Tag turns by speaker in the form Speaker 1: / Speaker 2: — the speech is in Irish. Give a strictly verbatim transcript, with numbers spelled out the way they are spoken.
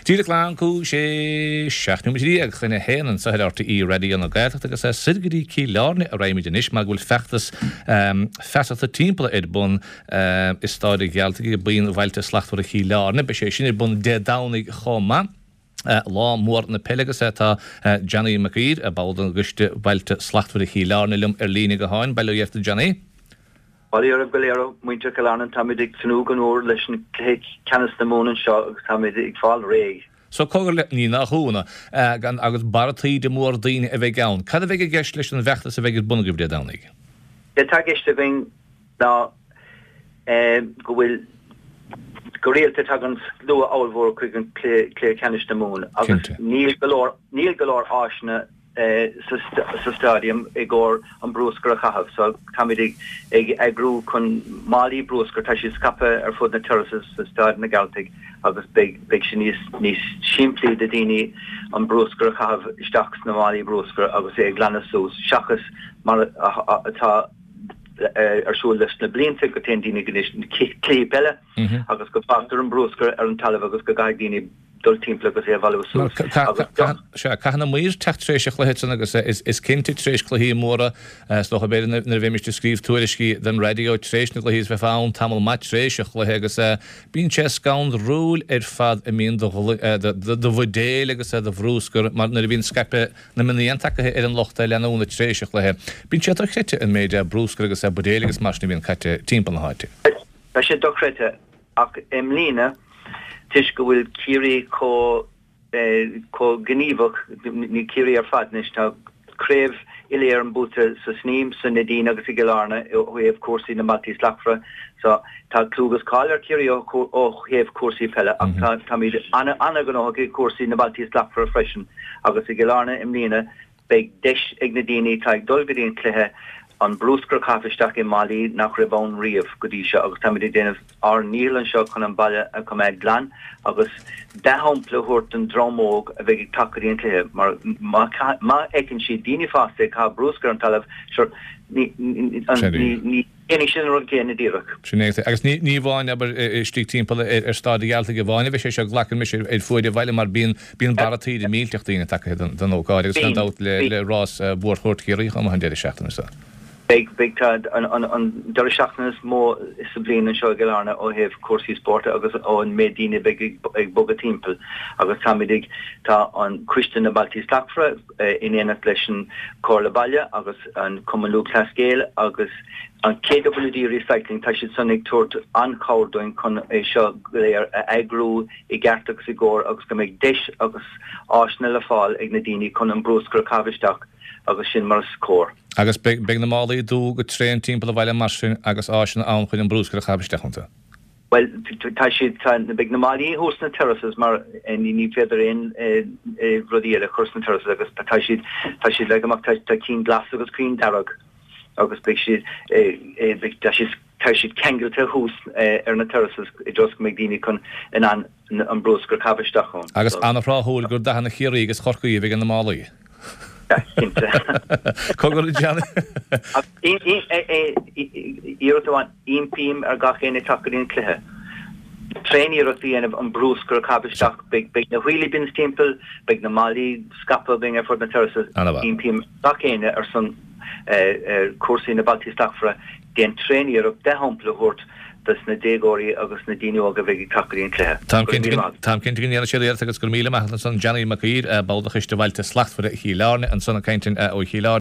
Speaker 1: Díach lán cú sé seaachnúidí ag chuine héanaan sa arta í radio an gaiach agus sé sigadí cí learne a réimiid inis má bhfuil feachtas feachta timppla iad bun is stáide gealtaí bíon bhailte slachtú a cí learne, be sé sin ir bun de dánig chomma. Uh, lá mór na pelegus tá uh, Johnny McGreed a bád an guste bailte slachtfu a chiílárna lum ar lína go háin, bailú eftir Johnny?
Speaker 2: Well, ar a goléir muinte golána tamidig tnú gan úr leis an canas na mónan seo tamidig fáil ré.
Speaker 1: So cogur le ní nach húna uh, gan agus barataí de mór daine a bheith gán. Cad a bheith gceist leis an bheachtas a bheith bunagibh de dánig?
Speaker 2: De tá geiste bhín ná go bhfuil go réalte tag an lua áilmhór chuig an cléir canis na mún agus níl golóir níl golóir áisna sa stadium i gcóir an brúscar a chahabh, so camidig ag agrú chun málaí brúscar tá sí scape ar fud na terraces sa stad na Gaeltaigh agus beag sin níos níos siimplí de daoine an brúscar a chahabh isteach na málaí brúscar agus é ag leanana sús seachas mar atá arsúil leis na blianta go ten daoine clé belle agus go factar an brúscar ar an talamh agus go gaith daoine dul timpla agus é bhile sús.
Speaker 1: Caihanna muir techtrééisise chluhéan agus is cinnte trééis chluhíí móra stocha beidir na bhéimiiste scríb tuairiscí den radio trééis na chluhíos bheith fáin tamil mat trééisise chluthe agus bíon sé scán rúil ar fad a míon do bhdéile agus a bhrúscar mar na bhíon scape na miniantacha ar an lochta leanúna trééisise chluthe. Bíon sé dochréite in méide brúscar agus a budéile agus mar na bhíon caite timppla na háite.
Speaker 2: Tá sé dochréite ach im lína Tish go bhfuil círí có có gníomhach ní círí ar fadnis tá créibh iléar an búta sa sníim san nadín agus i gceilárna ó héamh cuasaí na Maltese Lachra, so tá clúgas cáil ar círí ó héamh cuasaí pelle ach tá míad anna anna gan ága cuasaí na Maltese Lachra freisin agus i gceilárna im lína beag deis ag na daoine tá ag dul go dtíon cluthe an brúscar cafisteach in Mali nach rabón riamh go dtí seo agus táid déanamh ar níl an seo chun an baile a cum ag glan agus dehampla thuirt an drámóg a bheith ag takeí an cluthe mar má écinn si daoine fásta cá brúscar an talamh sure ní éine sin ru céanna díreach.
Speaker 1: Sinnéte agus ní bháin aber istí timppla ar stáda gealta go bháinna bheith sé seo ghlachan mis ar fuide bhile mar bíon bíon baratíí de mílteach daoine take den ógáid agus an dát le rás búr chuirtcíí am an déidir seachtainna sa.
Speaker 2: Big big tad an an an dar seachnas mó is sublin an seo gelarna ó heh cuasaí sport agus ó an médíine big ag bogad timppel agus tamidig tá an Christian na Maltese Lachra in éanacht leis an Cóla Baile agus an Cumanlú Clascéil agus an K W D Recycling tá siad sannig tuairt an cáirdoin chun é seo léir agrú i gceart agus i gcóir agus go méid deis agus áisna le fáil ag na daoine chun an brúscar cafisteach agus sin mar scór.
Speaker 1: Agus be na málaí dú go tréan timppla a bhile marsin agus áisina an chuin an brúscar a chafisteachanta.
Speaker 2: Well, tá siad na big na málaí hús na terraces mar ní féidir in rudíile chus na terraces agus tá siad tá siad le amach tá cín glas agus cín darag agus be siad tá siad tá siad kegailte hús ar na terraces i dros go méid daoine chun in an an brúscar cafisteachán.
Speaker 1: Agus annaráthúil gur dahanana chiaí agus chorcaí bhí an na málaí. Cogur Johnny
Speaker 2: íirtáin impím ar gachéine takeíon cluthe. Tréní rotíanamh an brúscar cafisteach big big na wheelie bins timppel, big na Mali scapa bing ar fud na terraces impím gachéine ar san cuasaí na Maltese Lachra déan tréní ar dehampla thuirt dus na dégóí agus na daoine óga bheith takeíon cluthe.
Speaker 1: Tám cinnte gníana sé agus gur míle maithlan san Johnny McGreed báldach iste bhailte slachtfu a chiílárne an sanna caiintin ó chiílárne